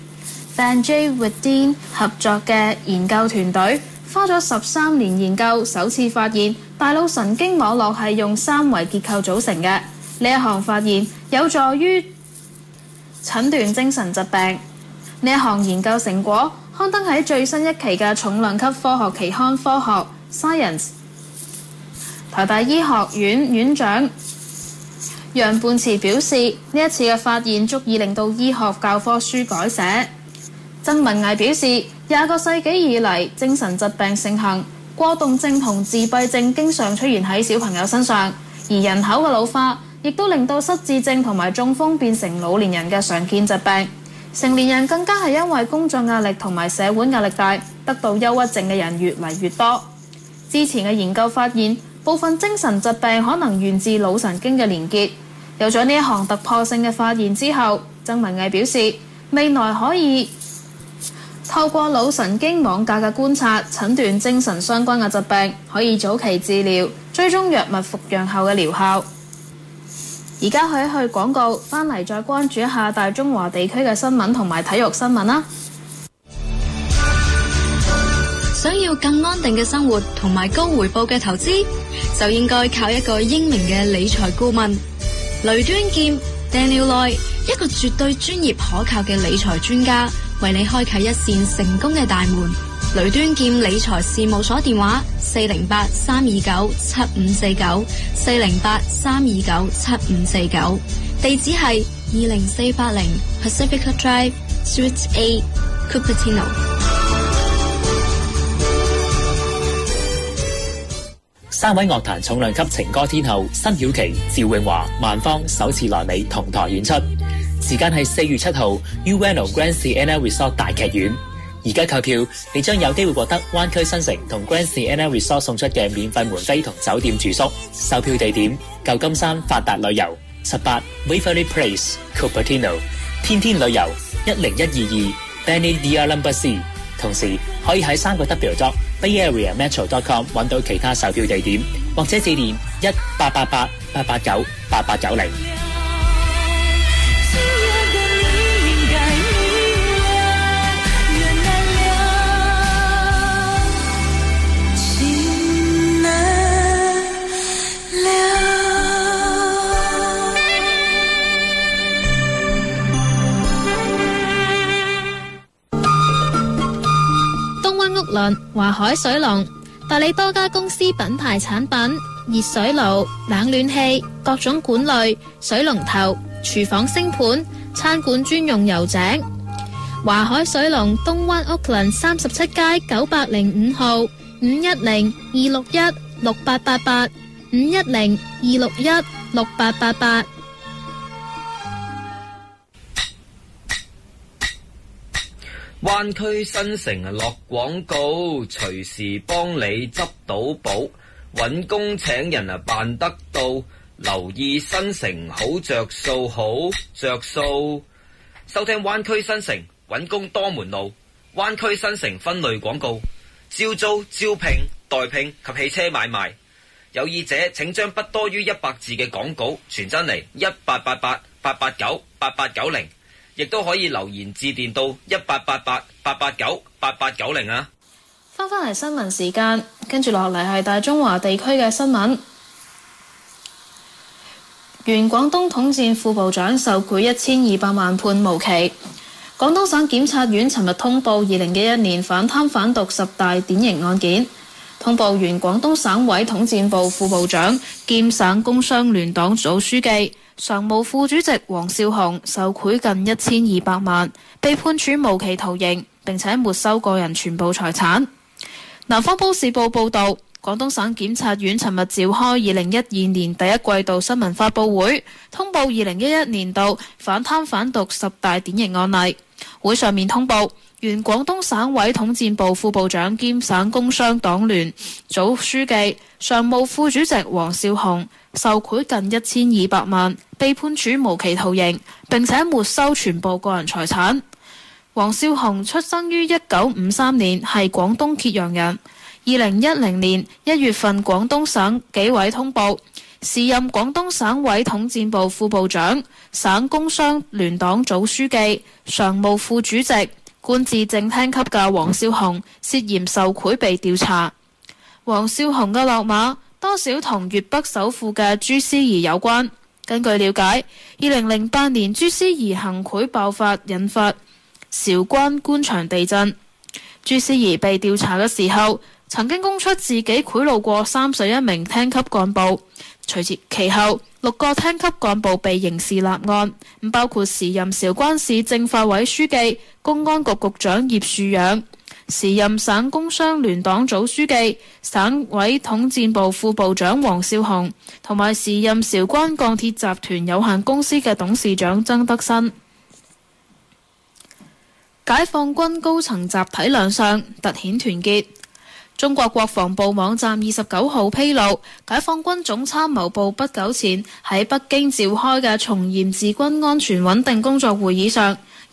Ben J. Widin 合作嘅研究團隊，花咗十三年研究，首次發現大腦神經網絡係用三維結構組成嘅。呢一項發現有助於診斷精神疾病。呢一項研究成果刊登喺最新一期嘅重量級科學期刊《科學 Science》。台大醫學院院長楊半池表示，呢一次嘅發現足以令到醫學教科書改寫。曾文毅表示，廿個世紀以嚟，精神疾病盛行，過動症同自閉症經常出現喺小朋友身上，而人口嘅老化亦都令到失智症同埋中風變成老年人嘅常見疾病。成年人更加係因為工作壓力同埋社會壓力大，得到憂鬱症嘅人越嚟越多。之前嘅研究發現，部分精神疾病可能源自腦神經嘅連結。有咗呢一項突破性嘅發現之後，曾文毅表示，未來可以透過腦神經網格嘅觀察，診斷精神相關嘅疾病，可以早期治療，追蹤藥物服用後嘅療效。而家去一去廣告，翻嚟再關注一下大中華地區嘅新聞同埋體育新聞啦。 想要更安定嘅生活同埋高回報嘅投資，就應該靠一個英明嘅理財顧問雷端劍 Daniel Loy， 一個絕對專業可靠嘅理財專家，為你開啟一扇成功嘅大門。雷端劍理財事務所電話：四零八三二九七五四九，四零八三二九七五四九。地址係二零四八零 Pacifica Drive Suite A Cupertino。 三位樂壇重量級情歌天后辛曉琪、趙詠華、萬芳首次來美同台演出，時間係四月七號 Ueno Grand Sienna Resort 大劇院。而家購票，你將有機會獲得灣區新城同 Grand Sienna Resort 送出嘅免費門飛同酒店住宿。售票地點：舊金山發達旅遊十八 Waverly Place Cupertino， 天天旅遊一零一二二 Benny Dialumber C。同時可以喺三個 W dot Bay Area Metro dot com 揾到其他售票地點，或者致電一八八八八八九八八九零。 華海水龍代理多家公司品牌產品，熱水爐、冷暖氣、各種管類、水龍頭、廚房星盤、餐館專用油井。華海水龍東灣屋崙三十七街九百零五號，五一零二六一六八八八，五一零二六一六八八八。 灣區新城啊，落廣告，隨時幫你執到寶，搵工請人啊辦得到，留意新城好着數，好着數。收聽灣區新城，搵工多門路。灣區新城分類廣告，招租、招聘、代聘及汽車買賣。有意者請將不多於一百字嘅廣告傳真嚟一八八八八八九八八九零。亦都可以留言致電到一八八八八八九八八九零啊！ 翻返嚟新聞時間，跟住落嚟係大中華地區嘅新聞。原廣東統戰副部長受賄一千二百萬判無期。廣東省檢察院尋日通報二零一一年反貪反毒十大典型案件，通報原廣東省委統戰部副部長兼省工商聯黨組書記、常務副主席黃少雄受賄近一千二百萬，被判處無期徒刑，並且沒收個人全部財產。南方都市報報道，廣東省檢察院尋日召開二零一二年第一季度新聞發佈會，通報二零一一年度反貪反毒十大典型案例。會上面通報，原廣東省委統戰部副部長兼省工商黨聯組書記、常務副主席黃少雄受賄近一千二百萬，被判處無期徒刑，並且沒收全部個人財產。黃少雄出生於一九五三年，係廣東揭陽人。二零一零年一月份，廣東省紀委通報，時任廣東省委統戰部副部長、省工商聯黨組書記、常務副主席、官至正廳級嘅黃少雄涉嫌受賄被調查。黃少雄嘅落馬多少同粵北首富嘅朱思儀有關。根據了解，二零零八年朱思儀行賄爆發，引發韶關官場地震。朱思儀被調查嘅時候，曾經供出自己賄賂過三十一名廳級幹部。隨住其後，六個廳級幹部被刑事立案，包括時任韶關市政法委書記、公安局局長葉樹陽，時任省工商聯黨組書記、省委統戰部副部長黃少雄，同埋時任韶關鋼鐵集團有限公司嘅董事長曾德新。解放軍高層集體亮相，凸顯團結。中國國防部網站二十九號披露，解放軍總參謀部不久前喺北京召開嘅從嚴治軍安全穩定工作會議上，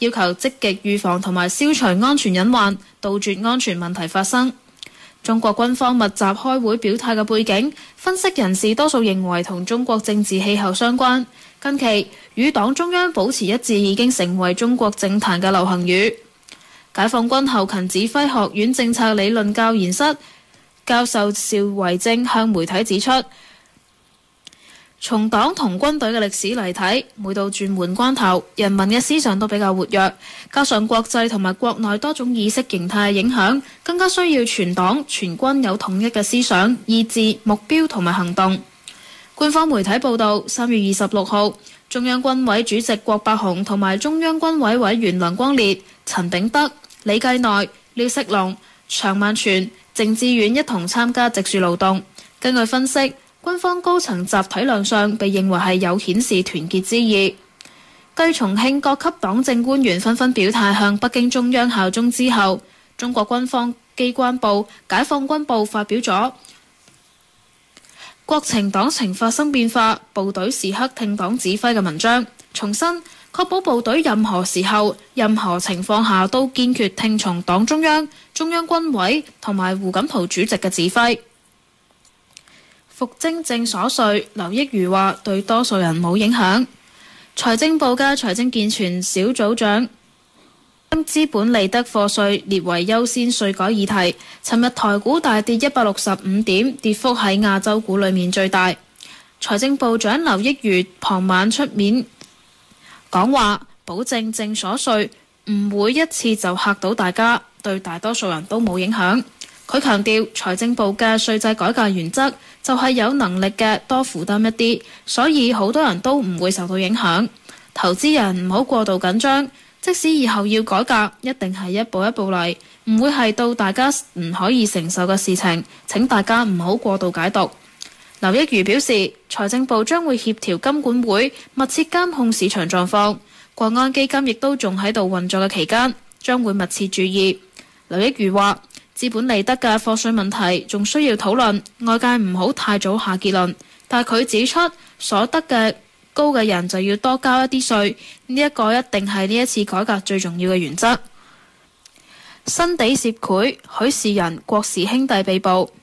要求積極預防同埋消除安全隱患，杜絕安全問題發生。中國軍方密集開會表態嘅背景，分析人士多數認為同中國政治氣候相關。近期與黨中央保持一致已經成為中國政壇嘅流行語。解放軍後勤指揮學院政策理論教研室教授邵維正向媒體指出，從黨同軍隊嘅歷史嚟睇，每到轉換關頭，人民嘅思想都比較活躍，加上國際同埋國內多種意識形態嘅影響，更加需要全黨全軍有統一嘅思想、意志、目標同埋行動。官方媒體報道，三月二十六號，中央軍委主席郭伯雄同埋中央軍委委員梁光烈、陳炳德、李繼內、廖錫龍、長萬全、鄭志遠一同參加植樹勞動。根據分析，軍方高層集體亮相被認為係有顯示團結之意。繼重慶各級黨政官員紛紛表態向北京中央效忠之後，中國軍方機關報《解放軍報》發表咗國情黨情發生變化，部隊時刻聽黨指揮嘅文章，重申確保部隊任何時候、任何情況下都堅決聽從黨中央、中央軍委同埋胡錦濤主席嘅指揮。復徵正所稅，劉益如話對多數人冇影響。財政部嘅財政健全小組長將資本利得課稅列為優先稅改議題。尋日台股大跌一百六十五點，跌幅喺亞洲股裏面最大。財政部長劉益如傍晚出面講話，保證正所稅唔會一次就嚇到大家，對大多數人都冇影響。佢強調，財政部嘅稅制改革原則就係有能力嘅多負擔一啲，所以好多人都唔會受到影響。投資人唔好過度緊張，即使以後要改革，一定係一步一步嚟，唔會係到大家唔可以承受嘅事情。請大家唔好過度解讀。劉益如表示，財政部將會協調金管會密切監控市場狀況，國安基金亦都仲喺度運作嘅期間，將會密切注意。劉益如話，資本利得嘅課稅問題仲需要討論，外界唔好太早下結論。但佢指出，所得嘅高嘅人就要多交一啲稅，呢一個一定係呢一次改革最重要嘅原則。新地涉賄，許仕仁、郭氏兄弟被捕。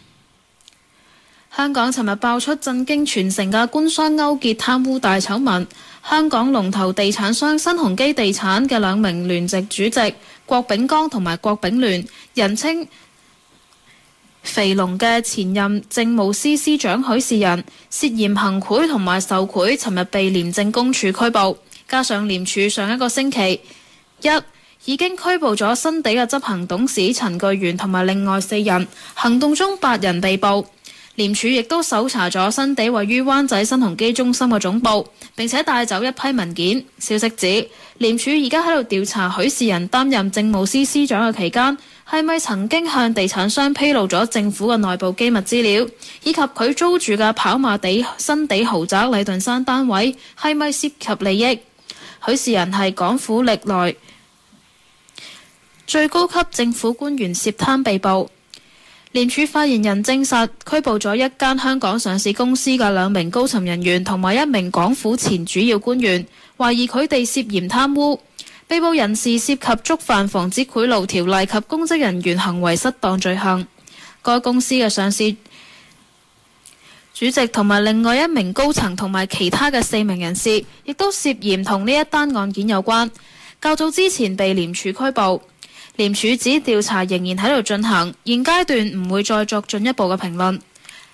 香港尋日爆出震驚全城嘅官商勾結貪污大醜聞。香港龍頭地產商新鴻基地產嘅兩名聯席主席郭炳江同埋郭炳聯，人稱肥龍嘅前任政務司司長許仕仁，涉嫌行賄同埋受賄，尋日被廉政公署拘捕。加上廉署上一個星期一已經拘捕咗新地嘅執行董事陳巨源同埋另外四人，行動中八人被捕。廉署亦都搜查咗新地位於灣仔新鴻基中心嘅總部，並且帶走一批文件。消息指，廉署而家喺度調查許仕仁擔任政務司司長嘅期間，係咪曾經向地產商披露咗政府嘅內部機密資料，以及佢租住嘅跑馬地新地豪宅禮頓山單位係咪涉及利益。許仕仁係港府歷來最高級政府官員涉貪被捕。廉署發言人證實，拘捕咗一間香港上市公司嘅兩名高層人員同埋一名港府前主要官員，懷疑佢哋涉嫌貪污。被捕人士涉及觸犯防止賄賂條例及公職人員行為失當罪行。該公司嘅上市主席同埋另外一名高層同埋其他嘅四名人士，亦都涉嫌同呢一單案件有關。較早之前被廉署拘捕。廉署指調查仍然喺度進行，現階段唔會再作進一步嘅評論。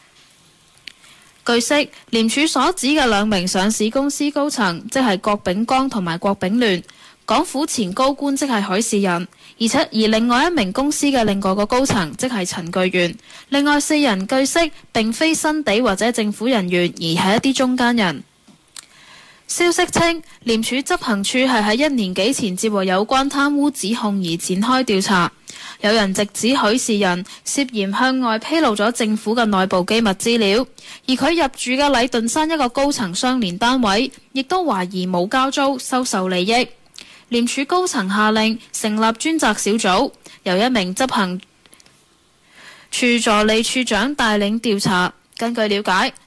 據悉，廉署所指嘅兩名上市公司高層，即係郭炳江同埋郭炳聯，港府前高官即係許仕仁，而且而另外一名公司嘅另外個高層即係陳巨源。另外四人據悉並非新地或者政府人員，而係一啲中間人。消息稱，廉署執行處係喺一年幾前接獲有關貪污指控而展開調查。有人直指許仕仁涉嫌向外披露咗政府嘅內部機密資料，而佢入住嘅禮頓山一個高層相連單位，亦都懷疑冇交租收受利益。廉署高層下令成立專責小組，由一名執行處助理處長帶領調查。根據了解，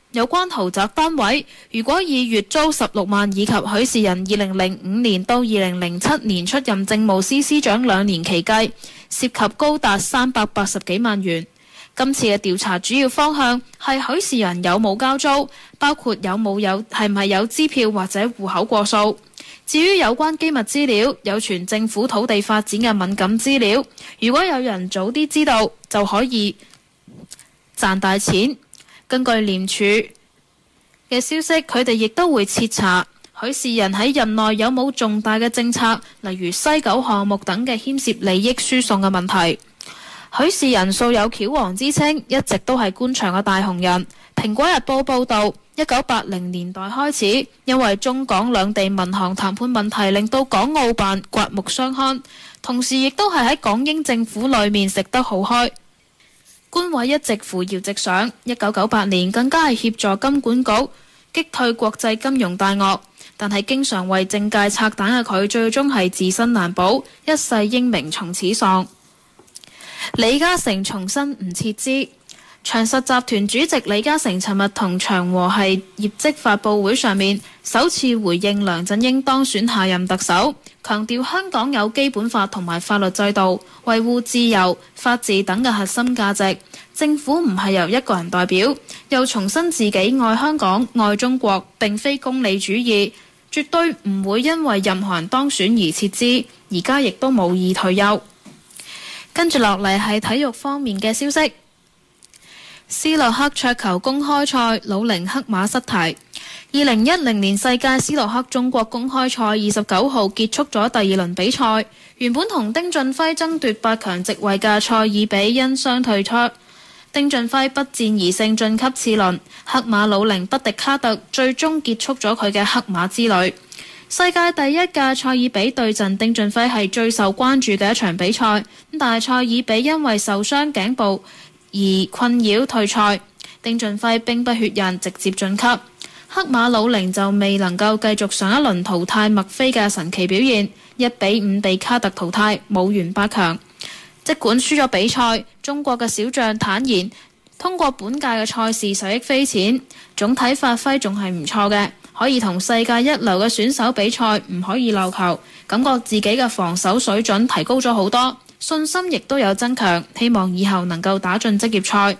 有關豪宅單位，如果以月租十六萬以及許仕仁二零零五年到二零零七年出任政務司司長兩年期計，涉及高達三百八十幾萬元。今次嘅調查主要方向係許仕仁有冇交租，包括有冇有係唔係有支票或者戶口過數。至於有關機密資料，有傳政府土地發展嘅敏感資料，如果有人早啲知道，就可以賺大錢。根據廉署嘅消息，佢哋亦都會徹查許仕仁喺任內有冇重大嘅政策，例如西九項目等嘅牽涉利益輸送嘅問題。許仕仁素有橋王之稱，一直都係官場嘅大紅人。蘋果日報報導，一九八零年代開始，因為中港兩地民航談判問題，令到港澳辦刮目相看，同時亦都係喺港英政府裏面食得好開。官位一直扶搖直上，一九九八年更加係協助金管局擊退國際金融大鱷，但係經常為政界拆彈嘅佢，最終係自身難保，一世英名從此喪。李嘉誠重申唔撤資。長實集團主席李嘉誠尋日同長和系業績發佈會上面首次回應梁振英當選下任特首，強調香港有基本法同埋法律制度，維護自由、法治等嘅核心價值。政府唔係由一個人代表，又重申自己愛香港、愛中國，並非功利主義，絕對唔會因為任何人當選而撤資，而家亦都冇意退休。跟住落嚟係體育方面嘅消息。斯洛克桌球公開賽，魯寧黑馬失題。二零一零年世界斯洛克中國公開賽二十九號結束咗第二輪比賽，原本同丁俊暉爭奪八強席位嘅塞爾比因傷退出，丁俊暉不戰而勝晉級次輪，黑馬魯寧不敵卡特，最終結束咗佢嘅黑馬之旅。世界第一嘅塞爾比對陣丁俊暉係最受關注嘅一場比賽，但係塞爾比因為受傷頸部而困擾退賽，丁俊暉兵不血刃直接晉級。黑馬魯寧就未能夠繼續上一輪淘汰墨菲嘅神奇表現，一比五被卡特淘汰，冇緣八強。儘管輸咗比賽，中國嘅小將坦言通過本屆嘅賽事受益匪淺，總體發揮仲係唔錯嘅，可以同世界一流嘅選手比賽，唔可以漏球，感覺自己嘅防守水準提高咗好多，信心亦都有增強，希望以後能夠打進職業賽。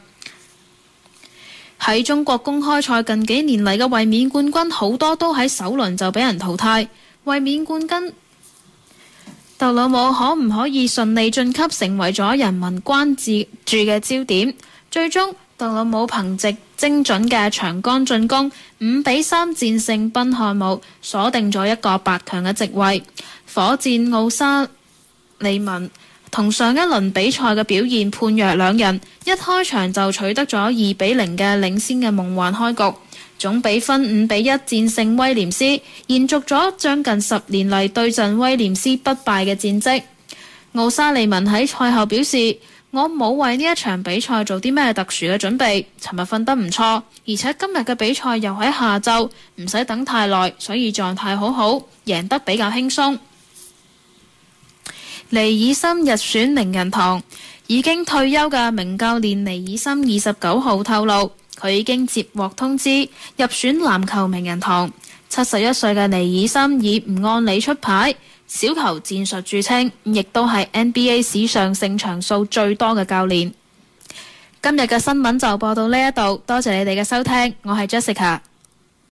喺中國公開賽近幾年嚟嘅衛冕冠軍好多都喺首輪就俾人淘汰，衛冕冠軍特魯姆可唔可以順利晉級成為咗人民關注嘅焦點。最終特魯姆憑藉精準嘅長桿進攻，五比三戰勝賓漢姆，鎖定咗一個八強嘅席位。火箭奧沙利文同上一輪比賽嘅表現判若兩人，一開場就取得咗二比零嘅領先嘅夢幻開局，總比分五比一戰勝威廉斯，延續咗將近十年嚟對陣威廉斯不敗嘅戰績。奧沙利文喺賽後表示：我冇為呢一場比賽做啲咩特殊嘅準備，尋日瞓得唔錯，而且今日嘅比賽又喺下晝，唔使等太耐，所以狀態好好，贏得比較輕鬆。尼爾森入選名人堂，已經退休嘅名教練尼爾森二十九號透露，佢已經接獲通知入選籃球名人堂。七十一歲嘅尼爾森以唔按理出牌、小球戰術著稱，亦都係 N B A 史上勝場數最多嘅教練。今日嘅新聞就播到呢一度，多謝你哋嘅收聽，我係 Jessica。